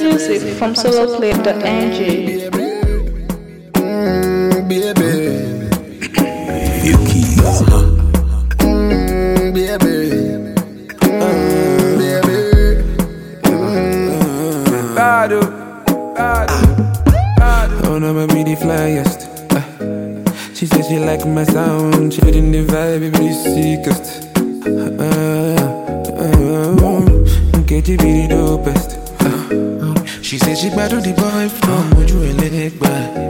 Exclusive from soloplay.ng. Baby. Yuki. Baby. Baby. Oh, no, me the flyest. She said she like my sound. She feeling the vibe, be the sickest. KG be the dopest. She said she battled the boy from Moju and Legba.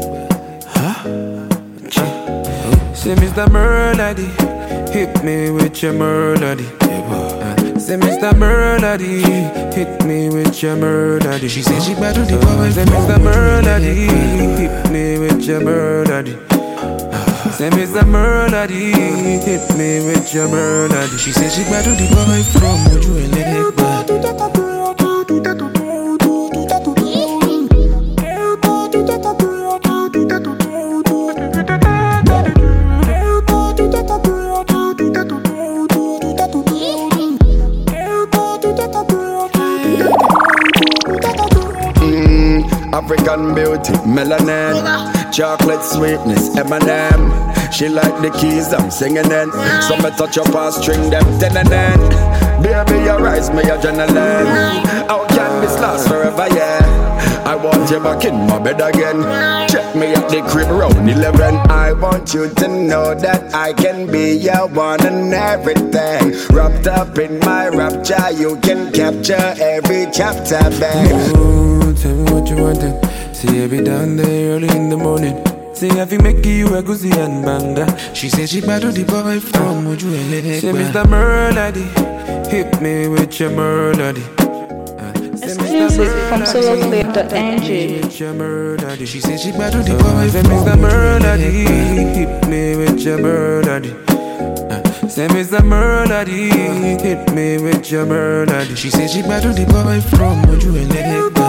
Say Mr. Melody, hit me with your melody. Say Mr. Melody, hit me with your melody. She said she battled the boy. Say Mr. Melody, hit me with your melody. Say Mr. Melody, hit me with your melody. She said she battled the boy from Moju and Legba. African beauty, melanin, chocolate sweetness, M&M. She like the keys, I'm singing in. So me touch up and string them tenin'. Baby, you rise me adrenaline. How can this last forever, yeah? I want you back in my bed again. Check me at the crib round 11. I want you to know that I can be your one and everything. Wrapped up in my rapture, you can capture every chapter, babe. Tell me what you want then. See I be down there early in the morning. Say I fi make you a goosey and banga. She said she battled the boy from Moju and Legba. Say Mr. Melody, hit me with your melody. Exclusive from soloplay.ng. She said she battled the boy. Say Mr. Melody, hit me with your melody. Say Mr. Melody, hit me with your melody. She said she battled the boy from Moju and Legba.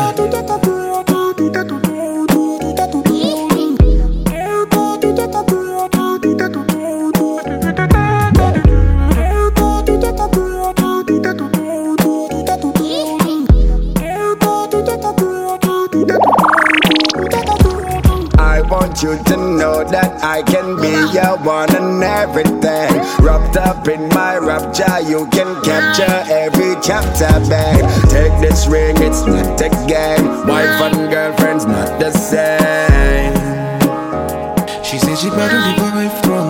I want you to know that I can be your one and everything. Wrapped up in my rapture, you can capture every chapter, babe. Take this ring, it's not a game. Wife and girlfriend's not the same. She said she battled the boy from